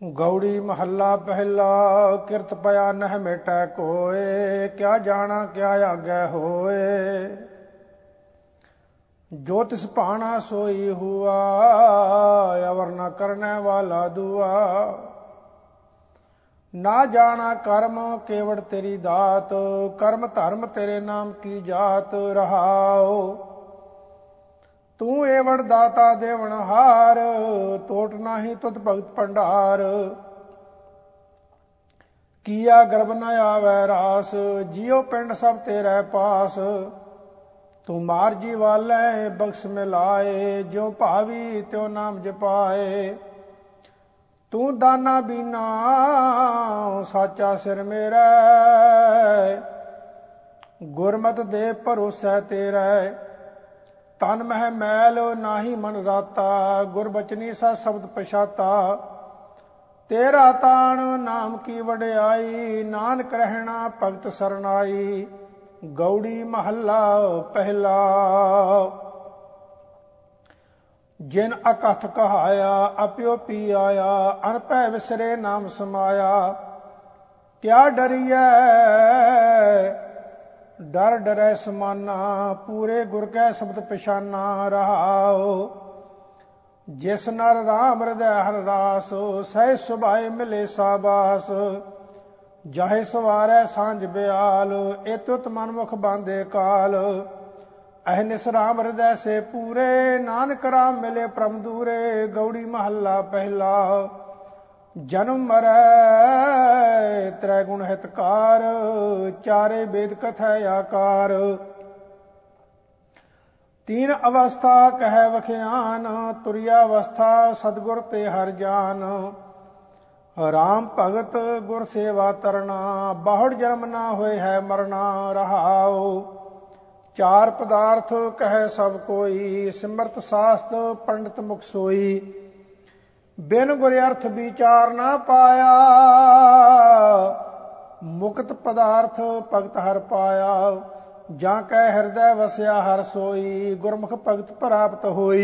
गौड़ी महला पहला। किरत पया नह मेटै कोय, क्या जाना क्या आगे होए। जो तिस भाना सोई हुआ, अवर न करने वाला दुआ। ना जाना कर्म केवड़ तेरी दात, कर्म धर्म तेरे नाम की जात रहाओ। तू एवड़ दाता देवण हार, टोट नाही तुत भगत भंडार। किया गर्भ न आवे रास, जियो पिंड सब तेरे पास। तू मार जी वाले बख्श में लाए, जो भावी त्यो नाम जपाए। तू दाना बीना साचा सिर मेरा, गुरमत दे भरोसा तेरा। तन मह मैल नाही मन राता, गुरबचनी सा शब्द पछाता। तेरा तान नाम की वड्याई, नानक रहना भगत सरनाई। गौड़ी महला पहला। जिन अकथ कहाया, अप्यो पी आया। अनपै विसरे नाम समाया। क्या डरिए डर डरै समाना, पूरे गुर कै शब्द पछाना रहाओ। जिस नर राम हृदय हर रास, सह सुभाए मिले साबास। जाहे सवारै सांझ ब्याल, एतुत मनमुख बांधे काल। अहनिस राम हृदय से पूरे, नानक राम मिले परम दूरे। गौड़ी महला पहला। जन्म मरै त्रैगुण हितकार, चारे वेद कथै आकार। तीन अवस्था कह वख्यान, तुरियावस्था सदगुर ते हर जान। राम भगत गुर सेवा तरना, बाहुड़ जन्म ना होए है मरना रहाओ। चार पदार्थ कह सब कोई, सिमरत शास्त्र पंडित मुख सोई। बिन गुर अर्थ विचार ना पाया, मुक्त पदार्थ भगत हर पाया। जा कै हृदय वसया हर सोई, गुरमुख भगत प्राप्त होई।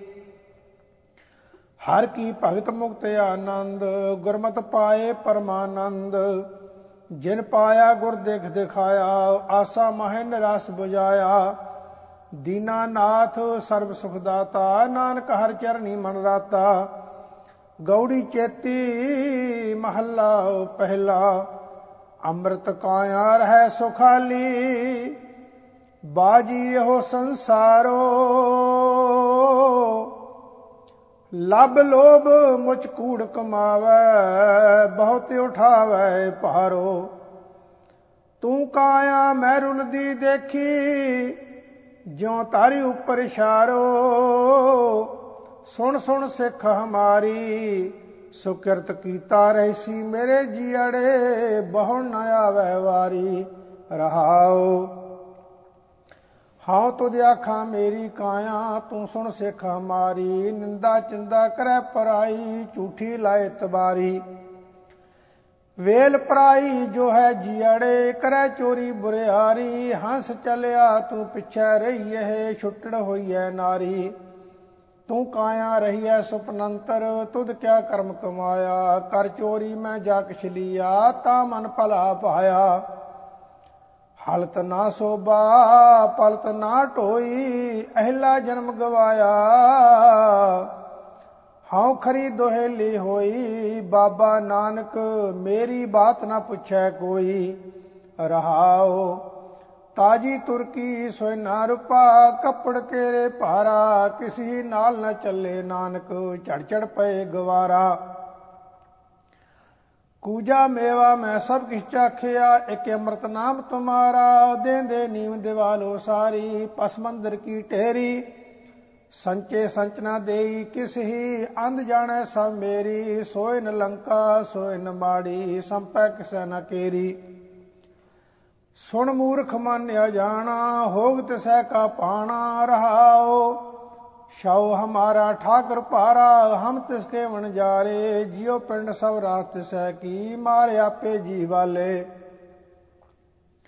हर की भगत मुक्त आनंद, गुरमत पाए परमानंद। जिन पाया गुर देख दिखाया, आसा माहे निराश बुझाया। दीनानाथ सर्व सुखदाता, नानक हर चरणी मन राता। गौड़ी चेती महला पहला। अमृत काया रह सुखाली, बाजी हो संसारो। लब लोभ मुझ कूड़ कमावै, बहुत उठावै भारो। तू काया मैं रुलदी देखी, ज्यों तारी ऊपर इशारो। सुन सुन सिख हमारी, सुकृत कीता रहसी मेरे जियड़े। बहु न आवे वारी रहाओ। हाँ तुझ आखा मेरी काया, तू सुन सिख हमारी। निंदा चिंदा करे पराई, झूठी लाए तबारी। वेल पराई जो है जियड़े, करे चोरी बुरियारी। हंस चलिया तू पिछे रही है, छुट्टड़ होई है नारी। तू काया रही है सुपनंतर, तुद क्या कर्म कमाया। कर चोरी मैं जा किछ लिया, ता मन भला पाया। हलत ना शोभा पलत ना ढोई, अहला जन्म गवाया। हाँ खरी दोहेली होई, बाबा नानक मेरी बात ना पूछे कोई रहाओ। ताजी तुर्की सोय ना रुपा, कपड़ केरे भारा। किसी नाल न चले नानक, चढ़ चढ़ पे गवारा। कूजा मेवा मैं सब किछ चाखिया, एक अमृत नाम तुम्हारा। दे दे नीम दिवालो सारी, पस मंदिर की टेरी। संचे संचना देई किस ही, अंध जाने सब मेरी। सोय न लंका सोय न माड़ी, संपै किसै न केरी। सुन मूर्ख मन अजाना, होग तिसै का पाना रहाओ। शव हमारा ठाकर पारा, हम तिसके वन जारे। जियो पिंड सब रात तिसै की, मारे आपे जी वाले।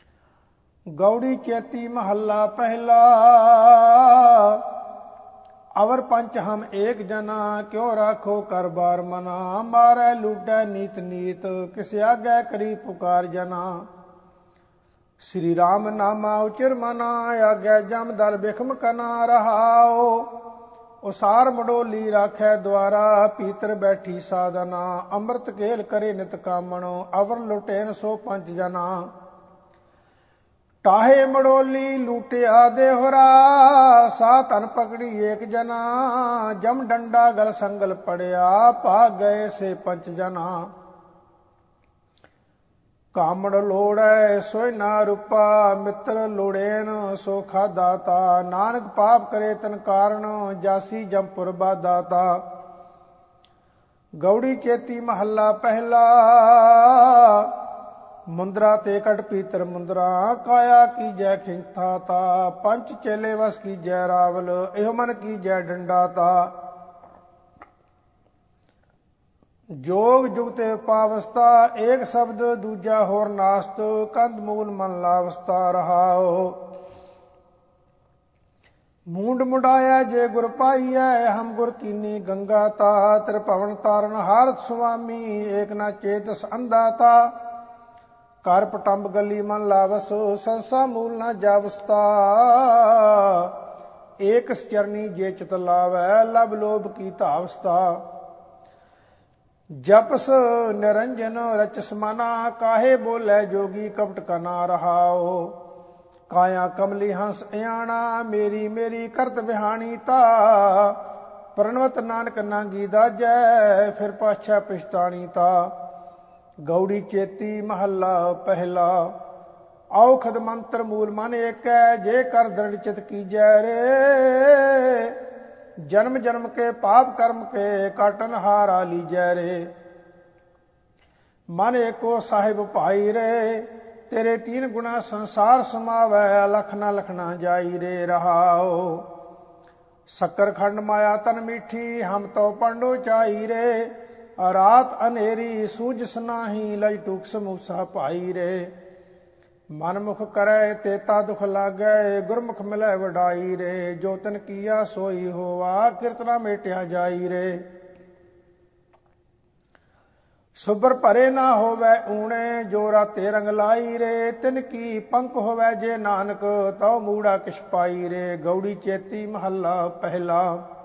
गौड़ी चेती महला पहला। अवर पंच हम एक जना, क्यों राखो कर बार मना। मारै लूटै नीत नीत, किस आज्ञा करी पुकार जना। श्री राम नामा उचिर मना, आज्ञा जम दल बिखम कना। रहाओ उसार मडोली राखै द्वारा, पीतर बैठी साधना। अमृत केल करे नित कामणो, अवर लुटेन सो पंच जना। टाहे मडोली लूटिया देहरा, सा तन पकड़ी एक जना। जम डंडा गल संगल पड़िया, भाग गए से पंच जना। कामड़ लोड़ै सोय ना रूपा, मित्र लोड़ेन सो खादाता। नानक पाप करे तन कारण, जासी जमपुर बादाता। गौड़ी चेती महला पहला, मुंद्रा ते कट पीतर मुंद्रा। काया की जय खिंथा ता, पंच चेले वस की जय रावल। एह मन की जय डंडाता। जोग जुगते पावस्ता, एक शब्द दूजा होर नास्त। कंद मूल मन लावस्ता। रहाओ मूंड मुंडाया जे गुर पाइया, हम गुर कीनी गंगा ता। त्रिभवन तारण हारत स्वामी, एक ना चेतस अंधाता। कर पटंब गली मन लावस, संसा मूल न जावस्ता। एक चरनी जे चित लावै, लब लोभ की धावस्ता। जपस निरंजन रचस मना, काहे बोले जोगी कपट कना। रहाओ काया कमली हंस अयाणा, मेरी मेरी करत बिहानी ता। प्रणवत नानक नांगी दाजै, फिर पाछा पिछताणी ता। गौड़ी चेती महला पहला, औखद मंत्र मूल मन एक। जे कर दृढ़ चित कीजै रे, जन्म जन्म के पाप कर्म के काटन हारा लीजै रे। मन एको साहिब भाई रे, तेरे तीन गुना संसार समावै। लख न लखना जाई रे। रहाओ शक्कर खंड माया तन मीठी, हम तो पंडो चाई रे। रात अनेरी सूझ सनाही, लज टूक समूसा पाई रे। मन मुख करे तेता दुख लागै, गुरमुख मिलै वडाई रे। जो तन किया सोई होवा, कीर्तना मेटिया जाई रे। सुबर भरे ना होवै ऊणे, जो राते रंग लाई रे। तिन की पंख होवै जे नानक, तो मूड़ा किश पाई रे। गौड़ी चेती महला पहला,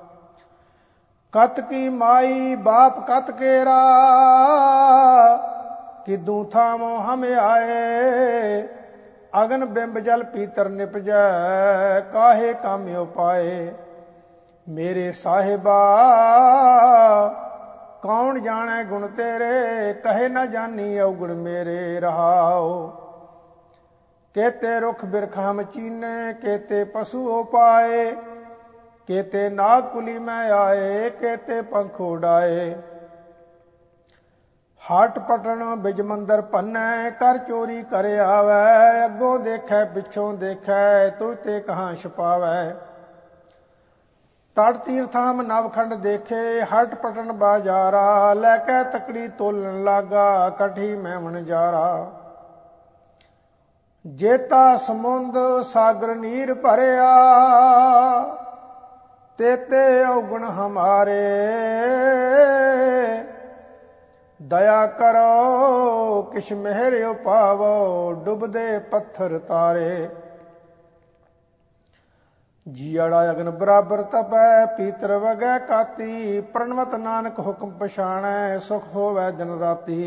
कत की माई बाप कत केरा। किदू थामो हम आए, अगन बिंब जल पीतर निपजै। काहे काम्यो पाए, मेरे साहिबा कौन जाने गुण तेरे। कहे न जानी अवगुण मेरे। रहाओ केते रुख बिरख हम चीने, केते पशु पाए। केते नाग कुली में आए, केते पंख उड़ाए। हाट पटन बिज मंदर भन्नै, कर चोरी करे आवै। अगों देखै पिछों देखै, तुझ ते कहाँ छुपावै। तड़ तीर्थ हम नवखंड देखे, हट पटन बाजारा। लैकै तकड़ी तोलन लागा, कठी मैमन जारा। जेता समुंद सागर नीर भरिया, तेते अवगुण हमारे। दया करो किश मेहर पावो, डुबदे पत्थर तारे। जीड़ा अगन बराबर तपै, पीतर वगै काती। प्रणवत नानक हुक्म पछाणै, सुख होवै दिन राती।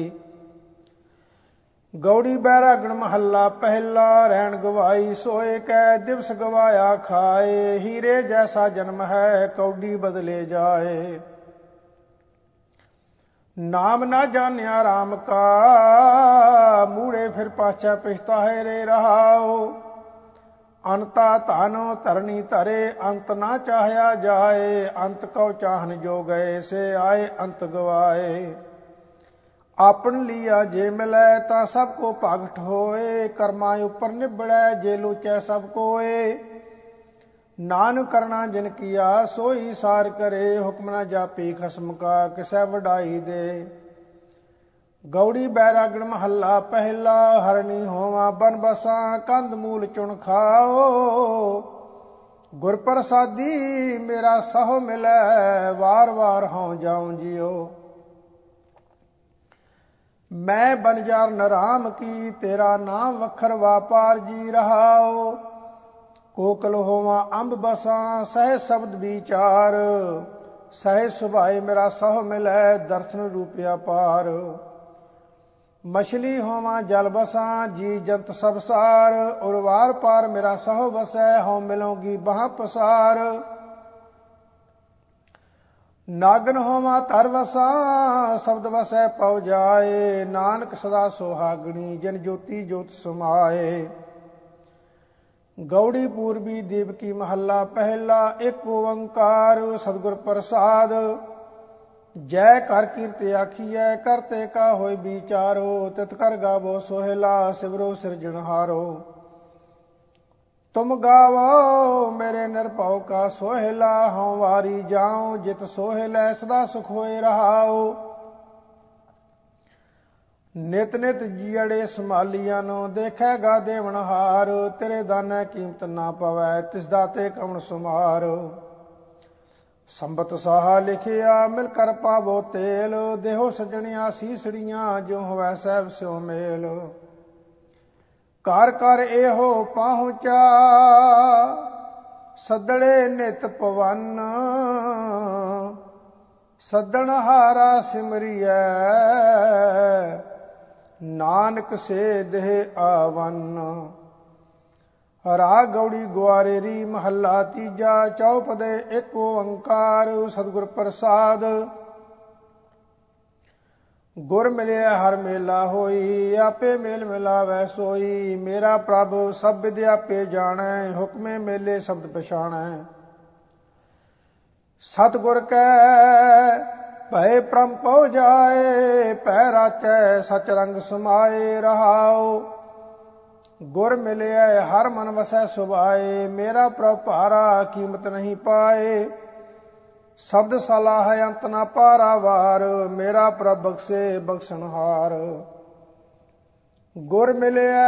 गौड़ी बैरागण महला पहला, रहन गवाई सोए कै। दिवस गवाया खाए, हीरे जैसा जन्म है, कौडी बदले जाए। नाम ना जान्या राम का, मूड़े फिर पाछा पिछताहे रे। रहाओ अंता धन धरनी धरे, अंत ना चाहया जाए। अंत को चाहन जो गए, से आए अंत गवाए। आपन लिया जे मिलै, ता सबको भागठ होए। कर्मा उपर निबड़ै, जे लोचै सब कोए। नानक करना जिन किया, सोई सार करे। हुक्म न जापी खसम का, किसै वडाई दे। गौड़ी बैरागण महला पहला, हरनी होवा बन बसा। कंद मूल चुन खाओ, ਗੁਰ ਪ੍ਰਸਾਦੀ ਮੇਰਾ ਸਹੁ ਮਿਲੈ, ਵਾਰ ਵਾਰ ਹਉ ਜਾਉ ਜਿਉ। ਮੈਂ ਬਨਜਾਰ ਨਰਾਮ ਕੀ, ਤੇਰਾ ਨਾਮ ਵਖਰ ਵਾਪਾਰ ਜੀ ਰਹਾਉ। ਕੋਕਲ ਹੋਵਾਂ ਅੰਬ ਬਸਾਂ, ਸਹਿ ਸ਼ਬਦ ਵਿਚਾਰ। ਸਹਿ ਸੁਭਾਏ ਮੇਰਾ ਸਹੁ ਮਿਲੈ, ਦਰਸ਼ਨ ਰੂਪਿਆ ਪਾਰ। ਮਛਲੀ ਹੋਵਾਂ ਜਲ ਬਸਾਂ, ਜੀ ਜੰਤ ਸਭ ਸਾਰ। ਉਰ ਵਾਰ ਪਾਰ ਮੇਰਾ ਸਹੁ ਵਸੈ, ਹਉ ਮਿਲੋਂਗੀ ਬਾਹ ਪਸਾਰ। ਨਾਗਨ ਹੋਵਾਂ ਧਰ ਵਸਾਂ, ਸ਼ਬਦ ਵਸੈ ਪਉ ਜਾਏ। ਨਾਨਕ ਸਦਾ ਸੁਹਾਗਣੀ, ਜਨ ਜੋਤੀ ਜੋਤ ਸਮਾਏ। ਗੌੜੀ ਪੂਰਬੀ ਦੇਵਕੀ ਮਹੱਲਾ ਪਹਿਲਾ। ਇੱਕ ਓੰਕਾਰ ਸਤਿਗੁਰ ਪ੍ਰਸਾਦ। ਜੈ ਕਰ ਕੀਰਤ ਆਖੀਐ, ਕਰਤੇ ਕਾ ਹੋਇ ਵਿਚਾਰੋ। ਤਿਤ ਕਰ ਗਾਵੋ ਸੋਹਿਲਾ, ਸਿਵਰੋ ਸਿਰਜਣਹਾਰੋ। ਤੁਮ ਗਾਵੋ ਮੇਰੇ ਨਿਰਭਉ ਕਾ ਸੋਹਿਲਾ, ਹਉ ਵਾਰੀ ਜਾਉ ਜਿਤ ਸੋਹਿਲੈ, ਸਦਾ ਸੁਖ ਹੋਏ ਰਹਾਉ। ਨਿਤ ਨਿਤ ਜੀਅੜੇ ਸੰਭਾਲੀਆਂ ਨੂੰ, ਦੇਖੈਗਾ ਦੇਵਨਹਾਰ। ਤੇਰੇ ਦਾਨੈ ਕੀਮਤ ਨਾ ਪਵੈ, ਤਿਸ ਦਾਤੇ ਕਵਣ ਸੁਮਾਰ। ਸੰਬਤ ਸਾਹਾ ਲਿਖਿਆ, ਮਿਲ ਕਰ ਪਾਵੋ ਤੇਲ। ਦੇਹੋ ਸਜਣਿਆ ਸੀਸੜੀਆਂ, ਜੋ ਹੋਵੈ ਸਹਿਬ ਸਿਉ ਮੇਲ। ਘਰ ਘਰ ਇਹੋ ਪਹੁੰਚਾ, ਸੱਦੜੇ ਨਿਤ ਪਵਨ। ਸੱਦਣ ਹਾਰਾ ਸਿਮਰਿਐ, ਨਾਨਕ ਸੇ ਦੇਹ ਆਵਨ। ਰਾਗ ਗੌੜੀ ਗੁਆਰੇਰੀ ਮਹੱਲਾ ਤੀਜਾ। ਚੌਪਦੇ ਇੱਕ ਓੰਕਾਰ ਸਤਿਗੁਰ ਪ੍ਰਸਾਦ। ਗੁਰ ਮਿਲਿਆ ਹਰ ਮੇਲਾ ਹੋਈ, ਆਪੇ ਮੇਲ ਮਿਲਾਵੈ ਸੋਈ। ਮੇਰਾ ਪ੍ਰਭ ਸਭ ਵਿਦ ਆਪੇ ਜਾਣੈ, ਹੁਕਮੇ ਮੇਲੇ ਸ਼ਬਦ ਪਛਾਣੈ। ਸਤਿਗੁਰ ਕੈ ਭਏ ਪ੍ਰਮ ਪਉ ਜਾਏ, ਪੈ ਰਾਚੈ ਸਚ ਰੰਗ ਸਮਾਏ ਰਹਾਉ। ਗੁਰ ਮਿਲਿਆ ਹਰ ਮਨ ਵਸੈ ਸੁਭਾਏ, ਮੇਰਾ ਪ੍ਰਭ ਭਾਰਾ ਕੀਮਤ ਨਹੀਂ ਪਾਏ। ਸ਼ਬਦ ਸਲਾਹ ਅੰਤ ਨਾ ਪਾਰਾਵਾਰ, ਮੇਰਾ ਪ੍ਰਭ ਬਖਸ਼ੇ ਬਖਸ਼ਣਹਾਰ। ਗੁਰ ਮਿਲਿਆ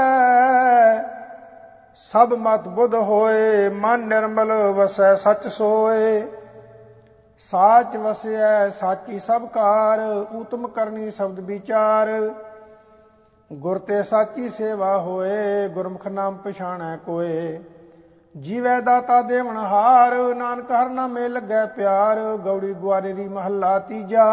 ਸਭ ਮਤ ਬੁੱਧ ਹੋਏ, ਮਨ ਨਿਰਮਲ ਵਸੈ ਸਚ ਸੋਏ। ਸਾਚ ਵਸਿਐ ਸਾਚੀ ਸਭ ਕਾਰ, ਊਤਮ ਕਰਨੀ ਸ਼ਬਦ ਵਿਚਾਰ। ਗੁਰ ਤੇ ਸਾਚੀ ਸੇਵਾ ਹੋਏ, ਗੁਰਮੁਖ ਨਾਮ ਪਛਾਣੈ ਕੋਏ। ਜੀਵੈ ਦਾਤਾ ਦੇਵਨਹਾਰ, ਨਾਨਕ ਹਰ ਨਾਮੇ ਲੱਗੈ ਪਿਆਰ। ਗੌੜੀ ਗੁਆਰੇਰੀ ਮਹੱਲਾ ਤੀਜਾ।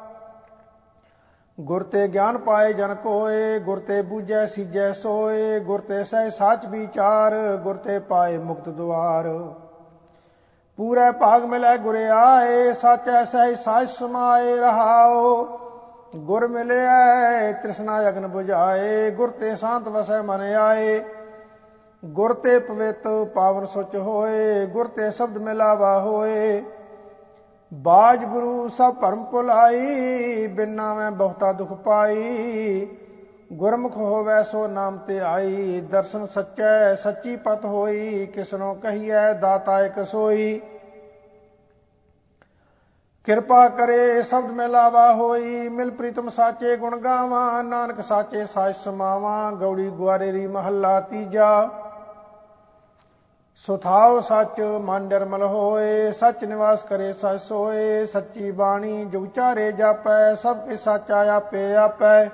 ਗੁਰ ਤੇ ਗਿਆਨ ਪਾਏ ਜਨ ਕੋਏ, ਗੁਰ ਤੇ ਬੂਝੈ ਸੀਜੈ ਸੋਏ। ਗੁਰ ਤੇ ਸਹਿ ਸਾਚ ਵਿਚਾਰ, ਗੁਰ ਤੇ ਪਾਏ ਮੁਕਤ ਦੁਆਰ। ਪੂਰੇ ਭਾਗ ਮਿਲੈ ਗੁਰ ਆਏ, ਸਾਚੈ ਸਹਿ ਸਾਚ ਸਮਾਏ ਰਹਾਉ। ਗੁਰ ਮਿਲਿਐ ਤ੍ਰਿਸ਼ਨਾ ਅਗਨ ਬੁਝਾਏ, ਗੁਰ ਤੇ ਸ਼ਾਂਤ ਵਸੈ ਮਨ ਆਏ। ਗੁਰ ਤੇ ਪਵਿੱਤ ਪਾਵਨ ਸੁਚ ਹੋਏ, ਗੁਰ ਤੇ ਸ਼ਬਦ ਮਿਲਾਵਾ ਹੋਏ। ਬਾਜ ਗੁਰੂ ਸਭ ਭਰਮ ਭੁਲਾਈ, ਬਿਨ ਨਾਮੈ ਬਹੁਤਾ ਦੁਖ ਪਾਈ। ਗੁਰਮੁਖ ਹੋਵੈ ਸੋ ਨਾਮ ਤੇ ਆਈ, ਦਰਸ਼ਨ ਸੱਚੈ ਸੱਚੀ ਪਤ ਹੋਈ। ਕਿਸਨੋ ਕਹੀਐ ਦਾਤਾ ਇਕ ਸੋਈ, ਕਿਰਪਾ ਕਰੇ ਸ਼ਬਦ ਮਿਲਾਵਾ ਹੋਈ। ਮਿਲ ਪ੍ਰੀਤਮ ਸਾਚੇ ਗੁਣ ਗਾਵਾਂ, ਨਾਨਕ ਸਾਚੇ ਸਾਚ ਸਮਾਵਾਂ। ਗੌੜੀ ਗੁਆਰੇਰੀ ਮਹੱਲਾ ਤੀਜਾ। ਸੁਥਾਉ ਸੱਚ ਮਨ ਨਿਰਮਲ ਹੋਏ, ਸੱਚ ਨਿਵਾਸ ਕਰੇ ਸਚ ਸੋਏ। ਸੱਚੀ ਬਾਣੀ ਜੋ ਉਚਾਰੇ ਜਾਪੈ, ਸਭ ਕੇ ਸਾਚਾ ਆਪੇ ਆਪੈ।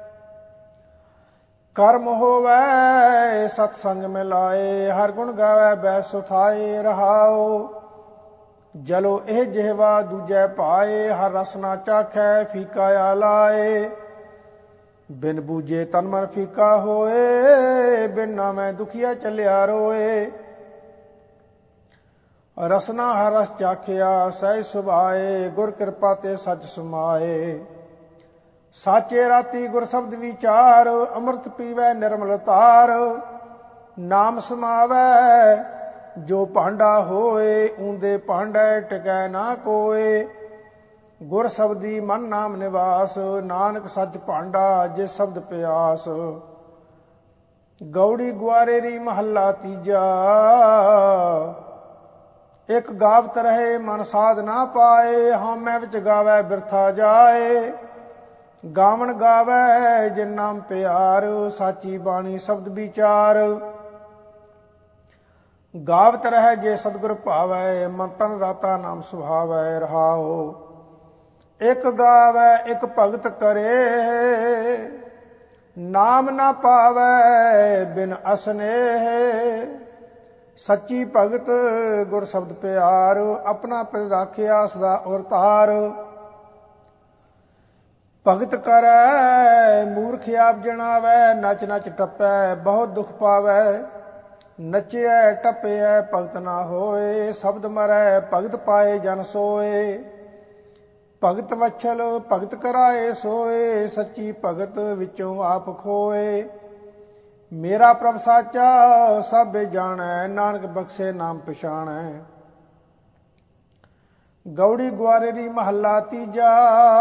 ਕਰਮ ਹੋਵੈ ਸਤ ਸੰਗ ਮਿਲਾਏ, ਹਰ ਗੁਣ ਗਾਵੈ ਬੈ ਸੁਥਾਏ ਰਹਾਉ। ਜਲੋ ਇਹ ਜਿਹਵਾ ਦੂਜੈ ਪਾਏ, ਹਰ ਰਸ ਨਾ ਚਾਖੈ ਫੀਕਾ ਆਲਾਏ। ਬਿਨ ਬੂਝੇ ਤਨ ਮਨ ਫੀਕਾ ਹੋਏ, ਬਿਨ ਨਾਮੈ ਦੁਖੀਆ ਚੱਲਿਆ ਰੋਏ। ਰਸਨਾ ਹਰ ਰਸ ਚਾਖਿਆ ਸਹਿ ਸੁਭਾਏ, ਗੁਰ ਕਿਰਪਾ ਤੇ ਸਚ ਸਮਾਏ। ਸਾਚੇ ਰਾਤੀ ਗੁਰ ਸ਼ਬਦ ਵਿਚਾਰ, ਅੰਮ੍ਰਿਤ ਪੀਵੈ ਨਿਰਮਲ ਤਾਰ। ਨਾਮ ਸਮਾਵੈ ਜੋ ਭਾਂਡਾ ਹੋਏ, ਊਂਦੇ ਭਾਂਡੇ ਟਿਕੈ ਨਾ ਕੋਏ। ਗੁਰ ਸ਼ਬਦੀ ਮਨ ਨਾਮ ਨਿਵਾਸ, ਨਾਨਕ ਸੱਚ ਭਾਂਡਾ ਜਿਸ ਸ਼ਬਦ ਪਿਆਸ। ਗੌੜੀ ਗੁਆਰੇਰੀ ਮਹੱਲਾ ਤੀਜਾ। ਇੱਕ ਗਾਵਤ ਰਹੇ ਮਨ ਸਾਧ ਨਾ ਪਾਏ, ਹਉਮੈ ਵਿੱਚ ਗਾਵੈ ਬਿਰਥਾ ਜਾਏ। ਗਾਵਣ ਗਾਵੈ ਜਿਨ ਨਾਮ ਪਿਆਰ, ਸਾਚੀ ਬਾਣੀ ਸ਼ਬਦ ਵਿਚਾਰ। ਗਾਵਤ ਰਹਿ ਜੇ ਸਤਿਗੁਰ ਭਾਵੈ, ਮਨ ਤਨ ਰਾਤਾ ਨਾਮ ਸੁਭਾਵੈ ਰਹਾਓ। ਇਕ ਗਾਵੈ ਇਕ ਭਗਤ ਕਰੇ, ਨਾਮ ਨਾ ਪਾਵੈ ਬਿਨ ਅਸਨੇਹ। ਸੱਚੀ ਭਗਤ ਗੁਰ ਸ਼ਬਦ ਪਿਆਰ, ਆਪਣਾ ਪਿਰ ਰਾਖਿਆ ਸਦਾ ਔਰ ਤਾਰ। ਭਗਤ ਕਰੈ ਮੂਰਖ ਆਪ ਜਣਾਵੈ, ਨਚ ਨਚ ਟੱਪੈ ਬਹੁਤ ਦੁਖ ਪਾਵੈ। ਨਚਿਐ ਟੱਪਿਐ ਭਗਤ ਨਾ ਹੋਏ, ਸ਼ਬਦ ਮਰੈ ਭਗਤ ਪਾਏ ਜਨ ਸੋਏ। ਭਗਤ ਵਛਲ ਭਗਤ ਕਰਾਏ ਸੋਏ, ਸੱਚੀ ਭਗਤ ਵਿੱਚੋਂ ਆਪ ਖੋਏ। ਮੇਰਾ ਪ੍ਰਭ ਸਾਚਾ ਸਭੇ ਜਾਣੈ, ਨਾਨਕ ਬਖਸ਼ੇ ਨਾਮ ਪਛਾਣੈ। ਗੌੜੀ ਗੁਆਰੇਰੀ ਮਹੱਲਾ ਤੀਜਾ,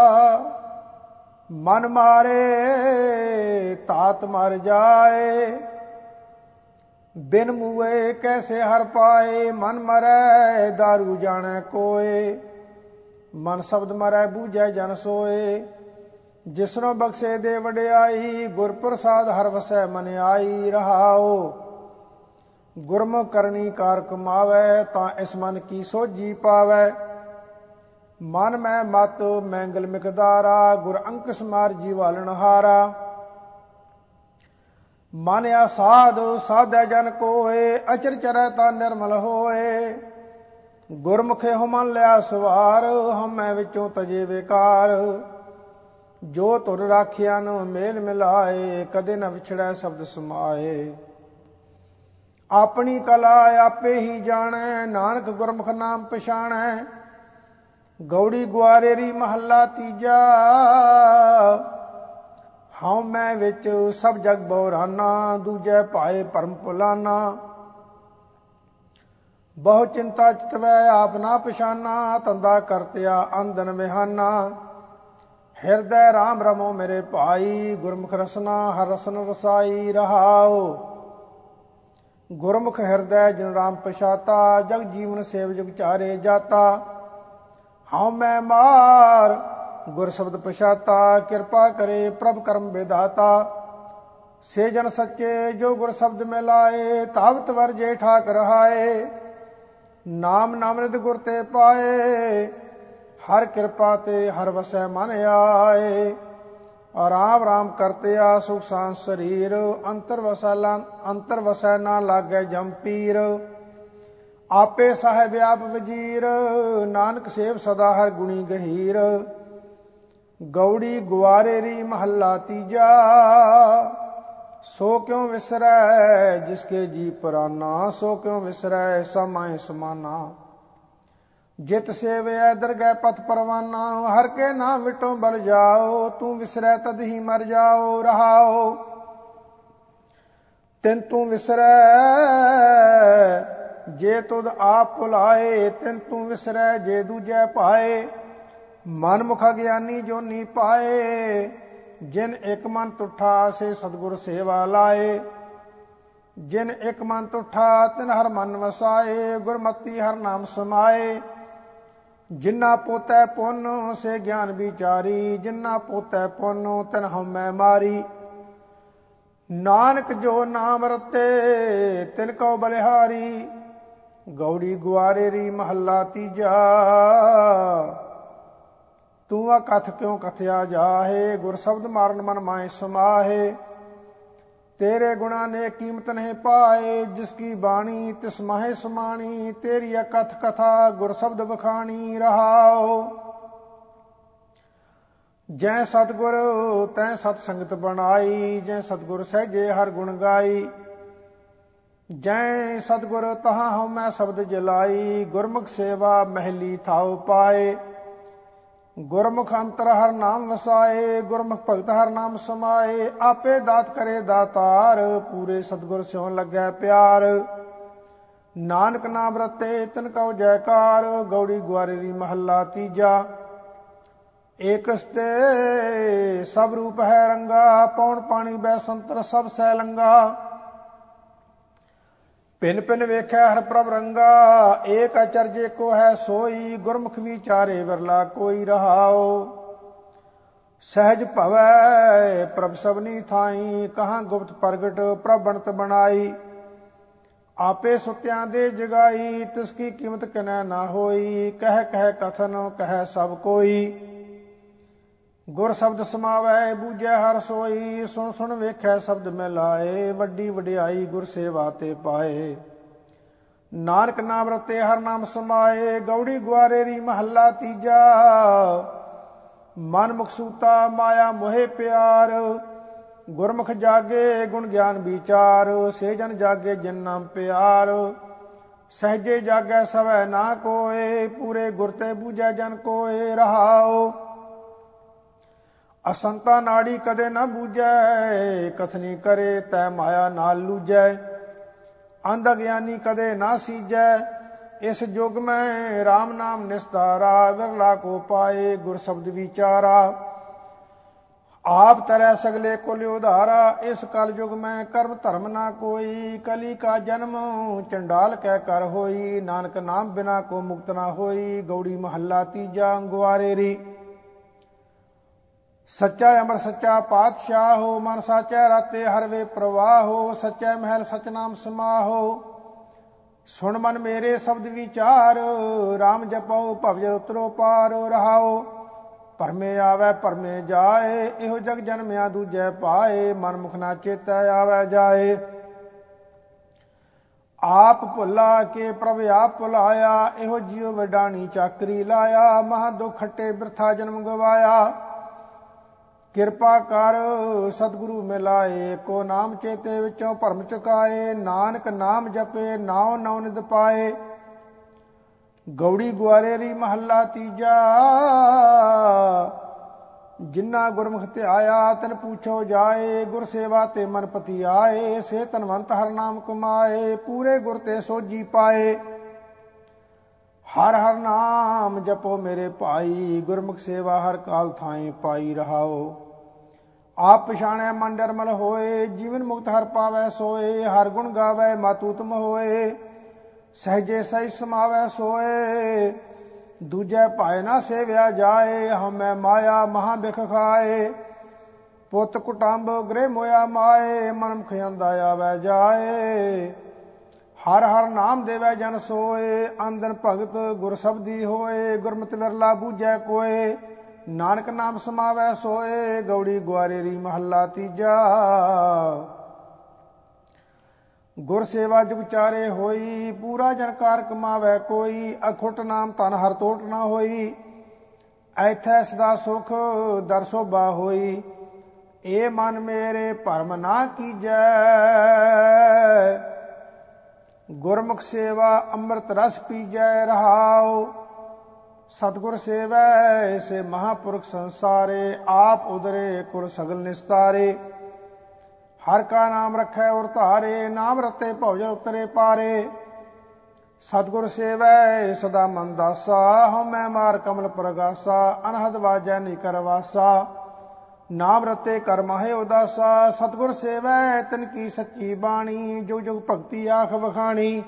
ਮਨ ਮਾਰੇ ਤਾਤ ਮਰ ਜਾਏ। ਬਿਨ ਮੂਏ ਕੈਸੇ ਹਰ ਪਾਏ, ਮਨ ਮਰੈ ਦਾਰੂ ਜਾਣੈ ਕੋਏ। ਮਨ ਸ਼ਬਦ ਮਰੈ ਬੂਝੈ ਜਨ ਸੋਏ, ਜਿਸਨੋ ਬਖਸ਼ੇ ਦੇ ਵਡਿਆਈ। ਗੁਰ ਪ੍ਰਸਾਦ ਹਰ ਵਸੈ ਮਨ ਆਈ ਰਹਾਓ। ਗੁਰਮੁਖ ਕਰਨੀ ਕਾਰ ਕਮਾਵੈ, ਤਾਂ ਇਸ ਮਨ ਕੀ ਸੋਝੀ ਪਾਵੈ। ਮਨ ਮੈਂ ਮਤ ਮੈਂਗਲ ਮਿਕਦਾਰਾ, ਗੁਰ ਅੰਕੁਸ਼ ਮਾਰ ਜੀਵਾਲਣ ਹਾਰਾ। ਮਨ ਆਸਾਦ ਸਾਧੈ ਜਨ ਕੋਏ, ਅਚਰ ਚਰੈ ਤਾਂ ਨਿਰਮਲ ਹੋਏ। ਗੁਰਮੁਖੇ ਹੋ ਮਨ ਲਿਆ ਸਵਾਰ, ਹਉਮੈ ਵਿੱਚੋਂ ਤਜੇ ਵਿਕਾਰ। ਜੋ ਧੁਰ ਰਾਖਿਆ ਨੂੰ ਮੇਲ ਮਿਲਾਏ, ਕਦੇ ਨ ਵਿਛੜੈ ਸ਼ਬਦ ਸਮਾਏ। ਆਪਣੀ ਕਲਾ ਆਪੇ ਹੀ ਜਾਣੈ, ਨਾਨਕ ਗੁਰਮੁਖ ਨਾਮ ਪਛਾਣੈ। ਗੌੜੀ ਗੁਆਰੇਰੀ ਮਹੱਲਾ ਤੀਜਾ, ਹਉਮੈ ਵਿੱਚ ਸਭ ਜਗ ਬਉਰਾਨਾ, ਦੂਜੈ ਭਾਏ ਭਰਮ ਭੁਲਾਨਾ। ਬਹੁ ਚਿੰਤਾ ਚਿਤਵੈ ਆਪ ਨਾ ਪਛਾਨਾ, ਧੰਦਾ ਕਰਤਿਆ ਅੰਧਨ ਵਿਹਾਨਾ। ਹਿਰਦੈ ਰਾਮ ਰਮੋ ਮੇਰੇ ਭਾਈ, ਗੁਰਮੁਖ ਰਸਨਾ ਹਰ ਰਸਨ ਰਸਾਈ ਰਹਾਓ। ਗੁਰਮੁਖ ਹਿਰਦੈ ਜਿਨ ਰਾਮ ਪਛਾਤਾ, ਜਗ ਜੀਵਨ ਸੇਵ ਜੁਗ ਚਾਰੇ ਜਾਤਾ। ਹਉਮੈ ਮਾਰ ਗੁਰ ਸ਼ਬਦ ਪਛਾਤਾ, ਕਿਰਪਾ ਕਰੇ ਪ੍ਰਭ ਕਰਮ ਵਿਦਾਤਾ। ਸੇ ਜਨ ਸੱਚੇ ਜੋ ਗੁਰ ਸ਼ਬਦ ਮੈਂ ਲਾਏ, ਤਾਵਤ ਵਰਜੇ ਠਾਕ ਰਹਾਏ। ਨਾਮ ਨਾਮ੍ਰਿਤ ਗੁਰ ਤੇ ਪਾਏ, ਹਰ ਕਿਰਪਾ ਤੇ ਹਰ ਵਸੈ ਮਨ ਆਏ। ਆਰਾਮ ਰਾਮ ਕਰਤਿਆ ਸੁਖ ਸਾਂਦ ਸਰੀਰ, ਅੰਤਰ ਵਸੈ ਨਾ ਲਾਗੈ ਜਮ ਪੀਰ। ਆਪੇ ਸਾਹਿਬ ਆਪ ਵਜੀਰ, ਨਾਨਕ ਸੇਵ ਸਦਾ ਹਰ ਗੁਣੀ ਗਹੀਰ। ਗੌੜੀ ਗੁਆਰੇਰੀ ਮਹੱਲਾ ਤੀਜਾ, ਸੋ ਕਿਉ ਵਿਸਰੈ ਜਿਸਕੇ ਜੀ ਪੁਰਾਨਾ। ਸੋ ਕਿਉ ਵਿਸਰੈ ਸਮਾਏ ਸਮਾਨਾ। ਜਿਤ ਸੇਵਿਐ ਦਰਗਹਿ ਪਥ ਪਰਵਾਨਾ, ਹਰ ਕੇ ਨਾਮ ਵਿਟੋ ਬਲ ਜਾਓ। ਤੂੰ ਵਿਸਰੈ ਤਦ ਹੀ ਮਰ ਜਾਓ ਰਹਾਓ। ਤਿਨ ਤੂੰ ਵਿਸਰੈ ਜੇ ਤੁਧ ਆਪ ਭੁਲਾਏ, ਤਿਨ ਤੂੰ ਵਿਸਰੈ ਜੇ ਦੂਜੈ ਭਾਏ। ਮਨ ਮੁਖ ਗਿਆਨੀ ਜੋਨੀ ਪਾਏ, ਜਿਨ ਇੱਕ ਮਨ ਤੁਠਾ ਸੇ ਸਤਿਗੁਰ ਸੇਵਾ ਲਾਏ। ਜਿਨ ਇੱਕ ਮਨ ਤੁਠਾ ਤਿਨ ਹਰ ਮਨ ਵਸਾਏ, ਗੁਰਮਤੀ ਹਰ ਨਾਮ ਸਮਾਏ। ਜਿਨਾ ਪੋਤੈ ਪੁੰਨ ਸੇ ਗਿਆਨ ਵਿਚਾਰੀ, ਜਿਨਾ ਪੋਤੈ ਪੁੰਨ ਤਿਨ ਹਉਮੈ ਮਾਰੀ। ਨਾਨਕ ਜੋ ਨਾਮ ਰਤੇ ਤਿਨ ਕਉ ਬਲਿਹਾਰੀ। ਗੌੜੀ ਗੁਆਰੇਰੀ ਮਹੱਲਾ ਤੀਜਾ, ਤੂੰ ਆ ਕਥ ਕਿਉ ਕਥਿਆ ਜਾਹੇ। ਗੁਰ ਸ਼ਬਦ ਮਾਰਨ ਮਨ ਮਾਏ ਸਮਾਹੇ। ਤੇਰੇ ਗੁਣਾ ਨੇ ਕੀਮਤ ਨਹੀਂ ਪਾਏ, ਜਿਸ ਕੀ ਬਾਣੀ ਤਿਸ ਮਾਹੇ ਸਮਾਣੀ। ਤੇਰੀ ਕਥ ਕਥਾ ਗੁਰ ਸ਼ਬਦ ਬਖਾਣੀ ਰਹਾਓ। ਜੈ ਸਤਿਗੁਰ ਤੈ ਸਤ ਸੰਗਤ ਬਣਾਈ, ਜੈ ਸਤਿਗੁਰ ਸਹਿਜੇ ਹਰ ਗੁਣ ਗਾਈ। ਜੈ ਸਤਿਗੁਰ ਤਹਾਂ ਹਉਮੈ ਸ਼ਬਦ ਜਲਾਈ, ਗੁਰਮੁਖ ਸੇਵਾ ਮਹਿਲੀ ਥਾਉ ਪਾਏ। ਗੁਰਮੁਖ ਅੰਤਰ ਹਰ ਨਾਮ ਵਸਾਏ, ਗੁਰਮੁਖ ਭਗਤ ਹਰ ਨਾਮ ਸਮਾਏ। ਆਪੇ ਦਾਤ ਕਰੇ ਦਾਤਾਰ, ਪੂਰੇ ਸਤਿਗੁਰ ਸਿਉ ਲੱਗੈ ਪਿਆਰ। ਨਾਨਕ ਨਾਮ ਰਤੇ ਤਿਨ ਕਉ ਜੈਕਾਰ। ਗੌੜੀ ਗੁਆਰੇਰੀ ਮਹੱਲਾ ਤੀਜਾ, ਏਕਸ ਤੇ ਸਭ ਰੂਪ ਹੈ ਰੰਗਾ। ਪੌਣ ਪਾਣੀ ਬੈ ਸੰਤਰ ਸਭ ਸੈ ਲੰਗਾ। ਭਿੰਨ ਭਿੰਨ ਵੇਖੈ ਹਰ ਪ੍ਰਭ ਰੰਗਾ। ਏਕ ਅਚਰਜ ਏਕੋ ਹੈ ਸੋਈ, ਗੁਰਮੁਖ ਵਿਚਾਰੇ ਵਿਰਲਾ ਕੋਈ ਰਹਾਓ। ਸਹਿਜ ਭਵੈ ਪ੍ਰਭ ਸਭਨੀ ਥਾਈ, ਕਹਾਂ ਗੁਪਤ ਪ੍ਰਗਟ ਪ੍ਰਭ ਬਣਤ ਬਣਾਈ। ਆਪੇ ਸੁੱਤਿਆਂ ਦੇ ਜਗਾਈ, ਤਿਸ ਕੀ ਕੀਮਤ ਕਿਨੈ ਨਾ ਹੋਈ। ਕਹਿ ਕਹਿ ਕਥਨ ਕਹਿ ਸਭ ਕੋਈ, ਗੁਰ ਸ਼ਬਦ ਸਮਾਵੈ ਬੂਝੈ ਹਰ ਸੋਈ। ਸੁਣ ਸੁਣ ਵੇਖੈ ਸ਼ਬਦ ਮਿਲਾਏ, ਵੱਡੀ ਵਡਿਆਈ ਗੁਰ ਸੇਵਾ ਤੇ ਪਾਏ। ਨਾਨਕ ਨਾਮ ਰਤੇ ਹਰ ਨਾਮ ਸਮਾਏ, ਗੌੜੀ ਗੁਆਰੇਰੀ ਮਹੱਲਾ ਤੀਜਾ। ਮਨ ਮੁਖ ਸੂਤਾ ਮਾਇਆ ਮੋਹਿ ਪਿਆਰ, ਗੁਰਮੁਖ ਜਾਗੇ ਗੁਣ ਗਿਆਨ ਵਿਚਾਰ। ਸੇ ਜਨ ਜਾਗੇ ਜਿਨ ਨਾਮ ਪਿਆਰ, ਸਹਜੇ ਜਾਗੈ ਸਵੈ ਨਾ ਕੋਏ। ਪੂਰੇ ਗੁਰ ਤੇ ਬੂਝੈ ਜਨ ਕੋਏ ਰਹਾਓ। ਅਸੰਤਾ ਨਾੜੀ ਕਦੇ ਨਾ ਬੂਝੈ, ਕਥਨੀ ਕਰੇ ਤੈ ਮਾਇਆ ਨਾਲ ਲੂਝੈ। ਅੰਧ ਅਗਿਆਨੀ ਕਦੇ ਨਾ ਸੀਜੈ, ਇਸ ਯੁਗ ਮੈਂ ਰਾਮ ਨਾਮ ਨਿਸਤਾਰਾ। ਵਿਰਲਾ ਕੋ ਪਾਏ ਗੁਰ ਸ਼ਬਦ ਵਿਚਾਰਾ, ਆਪ ਤਰੈ ਸਗਲੇ ਕੁਲ ਉਧਾਰਾ। ਇਸ ਕਲ ਯੁਗ ਮੈਂ ਕਰਮ ਧਰਮ ਨਾ ਕੋਈ, ਕਲੀ ਕਾ ਜਨਮ ਚੰਡਾਲ ਕਹਿ ਕਰ ਹੋਈ। ਨਾਨਕ ਨਾਮ ਬਿਨਾ ਕੋ ਮੁਕਤ ਨਾ ਹੋਈ। ਗੌੜੀ ਮਹੱਲਾ ਤੀਜਾ ਗੁਆਰੇਰੀ। ਸੱਚਾ ਅਮਰ ਸੱਚਾ ਪਾਤਸ਼ਾਹੋ, ਮਨ ਸਾਚੈ ਰਾਤੇ ਹਰ ਵੇ ਪ੍ਰਵਾਹੋ। ਸੱਚੈ ਮਹਿਲ ਸਚ ਨਾਮ ਸਮਾਹੋ, ਸੁਣ ਮਨ ਮੇਰੇ ਸ਼ਬਦ ਵਿਚਾਰ। ਰਾਮ ਜਪਉ ਭਵਜਰ ਉਤਰੋ ਪਾਰ ਰਹਾਓ। ਭਰਮੇ ਆਵੈ ਭਰਮੇ ਜਾਏ, ਇਹੋ ਜਗ ਜਨਮਿਆ ਦੂਜੈ ਪਾਏ। ਮਨ ਮੁਖ ਨਾ ਚੇਤੈ ਆਵੈ ਜਾਏ, ਆਪ ਭੁੱਲਾ ਕੇ ਪ੍ਰਭ ਆਪ ਭੁਲਾਇਆ। ਇਹੋ ਜਿਉ ਵਡਾਣੀ ਚਾਕਰੀ ਲਾਇਆ, ਮਹਾ ਦੁਖ ਖੱਟੇ ਬਿਰਥਾ ਜਨਮ ਗਵਾਇਆ। ਕਿਰਪਾ ਕਰ ਸਤਿਗੁਰੂ ਮਿਲਾਏ, ਕੋ ਨਾਮ ਚੇਤੇ ਵਿੱਚੋਂ ਭਰਮ ਚੁਕਾਏ। ਨਾਨਕ ਨਾਮ ਜਪੇ ਨਾਉ ਨਉ ਨਿਧ ਪਾਏ। ਗੌੜੀ ਗੁਆਰੇਰੀ ਮਹੱਲਾ ਤੀਜਾ। ਜਿਨਾ ਗੁਰਮੁਖ ਧਿਆਇਆ ਤਨ ਪੁੱਛੋ ਜਾਏ। ਗੁਰ ਸੇਵਾ ਤੇ ਮਨ ਪਤੀ ਆਏ, ਸੇ ਧਨਵੰਤ ਹਰ ਨਾਮ ਕਮਾਏ। ਪੂਰੇ ਗੁਰ ਤੇ ਸੋਝੀ ਪਾਏ, ਹਰ ਹਰ ਨਾਮ ਜਪੋ ਮੇਰੇ ਭਾਈ। ਗੁਰਮੁਖ ਸੇਵਾ ਹਰ ਕਾਲ ਥਾਏ ਪਾਈ ਰਹਾਓ। ਆਪ ਪਛਾਣੈ ਮਨ ਡਰਮਲ ਹੋਏ, ਜੀਵਨ ਮੁਕਤ ਹਰ ਪਾਵੈ ਸੋਏ। ਹਰ ਗੁਣ ਗਾਵੈ ਮਤ ਉਤਮ ਹੋਏ, ਸਹਜੇ ਸਹਿ ਸਮਾਵੈ ਸੋਏ। ਦੂਜੈ ਭਾਏ ਨਾ ਸੇਵਿਆ ਜਾਏ, ਹਉਮੈ ਮਾਇਆ ਮਹਾ ਬਿਖ ਖਾਏ। ਪੁੱਤ ਕੁਟੰਬ ਗ੍ਰਹਿ ਮੋਇਆ ਮਾਏ, ਮਨ ਮੁਖ ਆਂਦਾ ਆਵੈ ਜਾਏ। ਹਰ ਹਰ ਨਾਮ ਦੇਵੈ ਜਨ ਸੋਏ, ਆਂਦਨ ਭਗਤ ਗੁਰ ਸ਼ਬਦੀ ਹੋਏ। ਗੁਰਮਤਿ ਵਿਰਲਾ ਬੂਝੈ ਕੋਏ, ਨਾਨਕ ਨਾਮ ਸਮਾਵੈ ਸੋਏ। ਗੌੜੀ ਗੁਆਰੇਰੀ ਮਹੱਲਾ ਤੀਜਾ। ਗੁਰ ਸੇਵਾ ਜੁਗ ਚਾਰੇ ਹੋਈ, ਪੂਰਾ ਜਨ ਕਾਰ ਕਮਾਵੈ ਕੋਈ। ਅਖੁੱਟ ਨਾਮ ਧਨ ਹਰ ਤੋਟ ਨਾ ਹੋਈ, ਐਥੈ ਸਦਾ ਸੁਖ ਦਰ ਸੋਭਾ ਹੋਈ। ਏ ਮਨ ਮੇਰੇ ਭਰਮ ਨਾ ਕੀਜੈ, ਗੁਰਮੁਖ ਸੇਵਾ ਅੰਮ੍ਰਿਤ ਰਸ ਪੀਜੈ ਰਹਾਉ। ਸਤਿਗੁਰ ਸੇਵੈ ਸੇ ਮਹਾਪੁਰਖ ਸੰਸਾਰੇ, ਆਪ ਉਦਰੇ ਕੁਲ ਸਗਲ ਨਿਸਤਾਰੇ। ਹਰ ਕਾ ਨਾਮ ਰਖੈ ਔਰ ਧਾਰੇ, ਨਾਮ ਰਤੇ ਭਉਜਨ ਉਤਰੇ ਪਾਰੇ। ਸਤਿਗੁਰ ਸੇਵੈ ਸਦਾ ਮਨ ਦਾਸਾ, ਹਉਮੈ ਮਾਰ ਕਮਲ ਪ੍ਰਗਾਸਾ। ਅਨਹਦ ਵਾਜੈ ਨਿਕਰ ਵਾਸਾ, ਨਾਮ ਰਤੇ ਕਰ ਮਾਹੇ ਉਦਾਸਾ। ਸਤਿਗੁਰ ਸੇਵੈ ਤਿਨ ਕੀ ਸੱਚੀ ਬਾਣੀ, ਜੁਗ ਜੁਗ ਭਗਤੀ ਆਖ ਵਖਾਣੀ।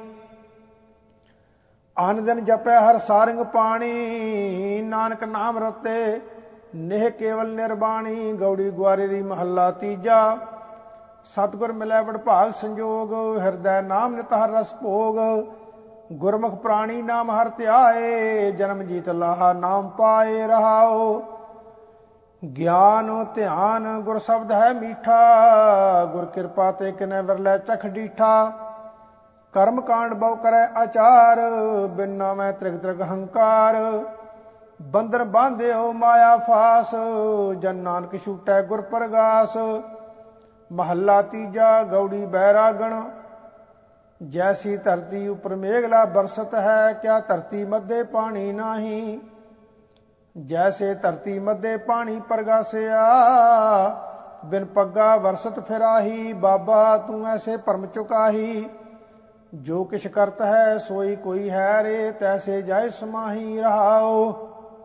ਅਨ ਦਿਨ ਜਪੈ ਹਰ ਸਾਰੰਗ ਪਾਣੀ, ਨਾਨਕ ਨਾਮ ਰਤੇ ਨੇਹ ਕੇਵਲ ਨਿਰਬਾਣੀ। ਗੌੜੀ ਗੁਆਰੇਰੀ ਮਹੱਲਾ ਤੀਜਾ। ਸਤਿਗੁਰ ਮਿਲੈ ਵਡਭਾਗ ਸੰਜੋਗ, ਹਿਰਦੈ ਨਾਮ ਨਿਤ ਹਰ ਰਸ ਭੋਗ। ਗੁਰਮੁਖ ਪ੍ਰਾਣੀ ਨਾਮ ਹਰ ਧਿਆਏ, ਜਨਮ ਜੀਤ ਲਾਹਾ ਨਾਮ ਪਾਏ ਰਹਾਓ। ਗਿਆਨ ਧਿਆਨ ਗੁਰ ਸ਼ਬਦ ਹੈ ਮੀਠਾ, ਗੁਰ ਕਿਰਪਾ ਤੇ ਕਿਨੈ ਵਿਰਲੇ ਚਖ ਡੀਠਾ। ਕਰਮ ਕਾਂਡ ਬਹੁ ਕਰੈ ਆਚਾਰ, ਬਿਨ ਨਾਮੈ ਤ੍ਰਿਗ ਤ੍ਰਿਗ ਹੰਕਾਰ। ਬੰਧਨ ਬਾਂਧਿਓ ਮਾਇਆ ਫਾਸ, ਜਨ ਨਾਨਕ ਛੂਟੈ ਗੁਰ ਪ੍ਰਗਾਸ। ਮਹੱਲਾ ਤੀਜਾ। ਗੌੜੀ ਬੈਰਾਗਣ। ਜੈਸੀ ਧਰਤੀ ਉਪਰ ਮੇਘਲਾ ਬਰਸਤ ਹੈ, ਕਿਆ ਧਰਤੀ ਮੱਧੇ ਪਾਣੀ ਨਾਹੀ। ਜੈਸੇ ਧਰਤੀ ਮੱਧੇ ਪਾਣੀ ਪ੍ਰਗਾਸਿਆ, ਬਿਨ ਪੱਗਾ ਵਰਸਤ ਫਿਰਾਹੀ। ਬਾਬਾ ਤੂੰ ਐਸੇ ਭਰਮ ਚੁਕਾਹੀ, ਜੋ ਕਿਛ ਕਰਤ ਹੈ ਸੋਈ ਕੋਈ ਹੈ ਰੇ। ਤੈਸੇ ਜਾਏ ਸਮਾਹੀ ਰਹਾਓ।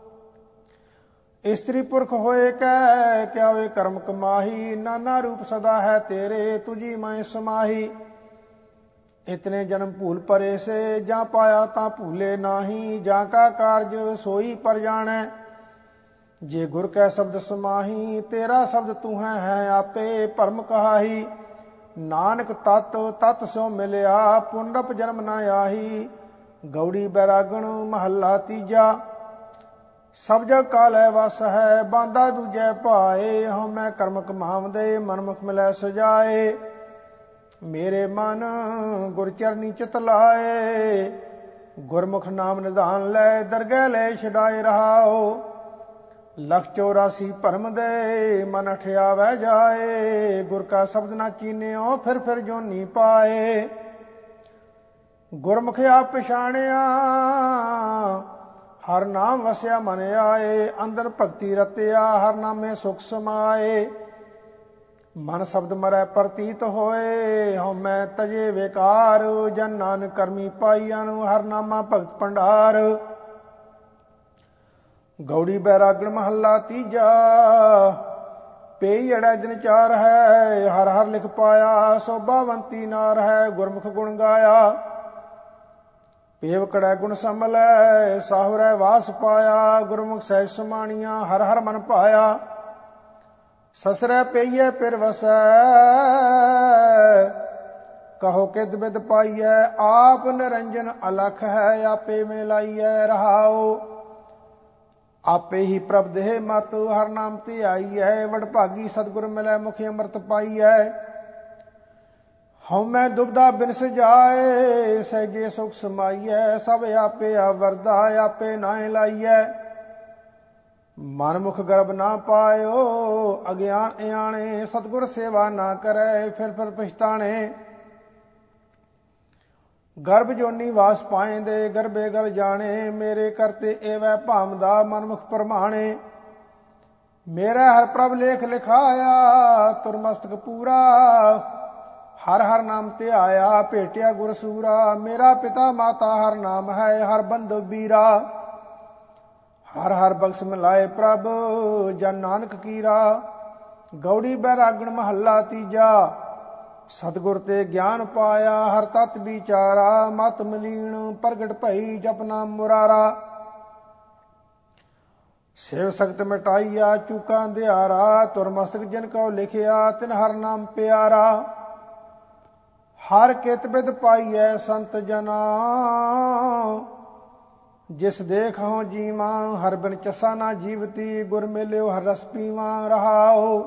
ਇਸਤਰੀ ਪੁਰਖ ਹੋਏ ਕੈ, ਕਿਆ ਵੇ ਕਰਮ ਕਮਾਹੀ। ਨਾਨਾ ਰੂਪ ਸਦਾ ਹੈ ਤੇਰੇ, ਤੁਝੀ ਮੈਂ ਸਮਾਹੀ। ਇਤਨੇ ਜਨਮ ਭੂਲ ਪਰੇ ਸੇ, ਜਾਂ ਪਾਇਆ ਤਾਂ ਭੂਲੇ ਨਾਹੀ। ਜਾਂ ਕਾ ਕਾਰਜ ਸੋਈ ਪਰ ਜਾਣੈ, ਜੇ ਗੁਰ ਕੈ ਸ਼ਬਦ ਸਮਾਹੀ। ਤੇਰਾ ਸ਼ਬਦ ਤੂੰ ਹੈ ਆਪੇ ਭਰਮ ਕਹਾਹੀ, ਨਾਨਕ ਤਤ ਤਤ ਸਿਉ ਮਿਲਿਆ, ਪੁਨਰਪ ਜਨਮ ਨਾ ਆਹੀ। ਗੌੜੀ ਬੈਰਾਗਣ ਮਹੱਲਾ ਤੀਜਾ। ਸਭ ਜਗ ਕਾਲੈ ਵਸ ਹੈ, ਬਾਂਦਾ ਦੂਜੈ ਭਾਏ। ਹਉ ਮੈਂ ਕਰਮ ਕਮਾਵਦੇ, ਮਨਮੁਖ ਮਿਲੈ ਸਜਾਏ। ਮੇਰੇ ਮਨ ਗੁਰ ਚਰਨੀ ਚਿਤ ਲਾਏ, ਗੁਰਮੁਖ ਨਾਮ ਨਿਧਾਨ ਲੈ, ਦਰਗਹਿ ਲੈ ਛਡਾਏ ਰਹਾਓ। ਲਖ 84 ਭਰਮ ਦੇ, ਮਨ ਠਿਆਵੈ ਜਾਏ। ਗੁਰ ਕਾ ਸ਼ਬਦ ਨਾ ਚੀਨਿਓ, ਫਿਰ ਜੋਨੀ ਪਾਏ। ਗੁਰਮੁਖ ਆਪ ਪਛਾਣਿਆ, ਹਰ ਨਾਮ ਵਸਿਆ ਮਨ ਆਏ। ਅੰਦਰ ਭਗਤੀ ਰਤਿਆ, ਹਰ ਨਾਮੇ ਸੁਖ ਸਮਾਏ। ਮਨ ਸ਼ਬਦ ਮਰੈ ਪ੍ਰਤੀਤ ਹੋਏ, ਹਉ ਮੈਂ ਤਜੇ ਵੇਕਾਰ। ਜਨ ਨਾਨਕ ਕਰਮੀ ਪਾਈਆਂ ਨੂੰ, ਹਰ ਨਾਮਾ ਭਗਤ ਭੰਡਾਰ। ਗੌੜੀ ਬੈਰਾਗਣ ਮਹੱਲਾ ਤੀਜਾ। ਪਈ ਅੜੈ ਦਿਨ ਚਾਰ ਹੈ, ਹਰ ਹਰ ਲਿਖ ਪਾਇਆ। ਸੋਭਾਵੰਤੀ ਨਾਰ ਹੈ, ਗੁਰਮੁਖ ਗੁਣ ਗਾਇਆ। ਪੇਵ ਕੜੈ ਗੁਣ ਸੰਭਲੈ, ਸਾਹੁਰੈ ਵਾਸ ਪਾਇਆ। ਗੁਰਮੁਖ ਸਹਿਜ ਸਮਾਣੀਆਂ, ਹਰ ਹਰ ਮਨ ਭਾਇਆ। ਸਸਰੈ ਪਈਐ ਪਿਰ ਵਸੈ, ਕਹੋ ਕਿਦ ਬਿਦ ਪਾਈਐ। ਆਪ ਨਿਰੰਜਨ ਅਲਖ ਹੈ, ਆਪੇ ਮਿਲਾਈਐ ਰਹਾਓ। ਆਪੇ ਹੀ ਪ੍ਰਭ ਦੇਹ ਮਤ, ਹਰ ਨਾਮ ਧਿਆਈਐ। ਵਡਭਾਗੀ ਸਤਿਗੁਰ ਮਿਲੈ, ਮੁਖ ਅੰਮ੍ਰਿਤ ਪਾਈਐ। ਹਉ ਮੈਂ ਦੁਬਦਾ ਬਿਨਸ ਜਾਏ, ਸਹਿਜੇ ਸੁਖ ਸਮਾਈਐ। ਸਭ ਆਪੇ ਆਵਰਦਾ, ਆਪੇ ਨਾਹਿ ਲਾਈਐ। ਮਨਮੁਖ ਗਰਭ ਨਾ ਪਾਇਓ, ਅਗਿਆਨ ਇਆਣੇ। ਸਤਿਗੁਰ ਸੇਵਾ ਨਾ ਕਰੈ, ਫਿਰ ਪਛਤਾਣੇ। ਗਰਭ ਜੋਨੀ ਵਾਸ ਪਾਏਂਦੇ, ਗਰਭੇ ਗਲ ਜਾਣੇ। ਮੇਰੇ ਕਰਤੇ ਏਵੈ ਭਾਮਦਾ, ਮਨਮੁਖ ਪ੍ਰਮਾਣੇ। ਮੇਰਾ ਹਰ ਪ੍ਰਭ ਲੇਖ ਲਿਖਾਇਆ, ਤੁਰ ਮਸਤਕ ਪੂਰਾ। ਹਰ ਹਰ ਨਾਮ ਧਿਆਇਆ, ਭੇਟਿਆ ਗੁਰ ਸੂਰਾ। ਮੇਰਾ ਪਿਤਾ ਮਾਤਾ ਹਰ ਨਾਮ ਹੈ, ਹਰ ਬੰਧੁ ਬੀਰਾ। ਹਰ ਹਰ ਬਖਸ਼ ਮਿਲਾਏ ਪ੍ਰਭ, ਜਨ ਨਾਨਕ ਕੀਰਾ। ਗੌੜੀ ਬੈਰਾਗਣ ਮਹੱਲਾ ਤੀਜਾ। ਸਤਿਗੁਰ ਤੇ ਗਿਆਨ ਪਾਇਆ, ਹਰ ਤਤ ਵਿਚਾਰਾ। ਮਤ ਮਲੀਨ ਪ੍ਰਗਟ ਭਈ, ਜਪ ਨਾਮ ਮੁਰਾਰਾ। ਸੇਵ ਸਖਤ ਮਿਟਾਈਆ, ਚੂਕਾ ਅੰਧਿਆਰਾ। ਤੁਰ ਮਸਤਕ ਜਿਨ ਕਉ ਲਿਖਿਆ, ਤਿਨ ਹਰ ਨਾਮ ਪਿਆਰਾ। ਹਰ ਕਿਤ ਬਿਦ ਪਾਈਐ ਸੰਤ ਜਨਾ, ਜਿਸ ਦੇਖ ਹਉ ਜੀਵਾ। ਹਰ ਬਿਨ ਚਸਾ ਨਾ ਜੀਵਤੀ, ਗੁਰ ਮਿਲਿਓ ਹਰ ਰਸ ਪੀਵਾ ਰਹਾਓ।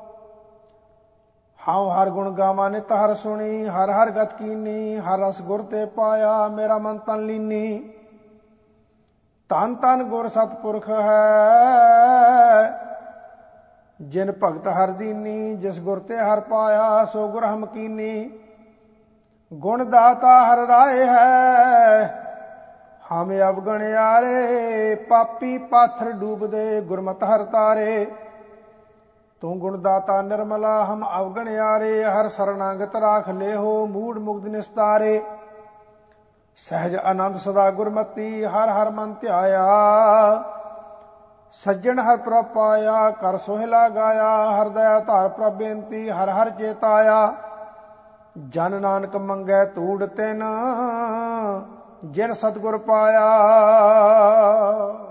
ਹਉ ਹਰ ਗੁਣ ਗਾਵਾਂ ਨਿਤ ਹਰ ਸੁਣੀ, ਹਰ ਹਰ ਗਤ ਕੀਨੀ। ਹਰ ਰਸ ਗੁਰ ਤੇ ਪਾਇਆ, ਮੇਰਾ ਮਨ ਤਨ ਲੀਨੀ। ਧੰਨ ਧੰਨ ਗੁਰ ਸਤਿਪੁਰਖ ਹੈ, ਜਿਨ ਭਗਤ ਹਰ ਦੀਨੀ। ਜਿਸ ਗੁਰ ਤੇ ਹਰ ਪਾਇਆ, ਸੋ ਗੁਰ ਹਮ ਕੀਨੀ। ਗੁਣ ਦਾਤਾ ਹਰ ਰਾਏ ਹੈ, ਹਮ ਅਵਗਣਿਆਰੇ। ਪਾਪੀ ਪਾਥਰ ਡੂਬਦੇ, ਗੁਰਮਤਿ ਹਰ ਤਾਰੇ। ਤੂੰ ਗੁਣ ਦਾਤਾ ਨਿਰਮਲਾ, ਹਮ ਅਵਗਣਿਆਰੇ। ਹਰ ਸਰਨਾਗਤ ਰਾਖ ਲੇਹੋ, ਮੂੜ ਮੁਗਧ ਨਿਸਤਾਰੇ। ਸਹਿਜ ਆਨੰਦ ਸਦਾ ਗੁਰਮਤੀ, ਹਰ ਹਰ ਮਨ ਧਿਆਇਆ। ਸੱਜਣ ਹਰ ਪ੍ਰਭ ਪਾਇਆ, ਕਰ ਸੋਹਿਲਾ ਗਾਇਆ। ਹਰ ਦਇਆ ਧਾਰ ਪ੍ਰਭ ਬੇਨਤੀ, ਹਰ ਹਰ ਚੇਤਾਇਆ। ਜਨ ਨਾਨਕ ਮੰਗੈ ਧੂੜ ਤਿਨ, ਜਿਨ ਸਤਿਗੁਰ ਪਾਇਆ।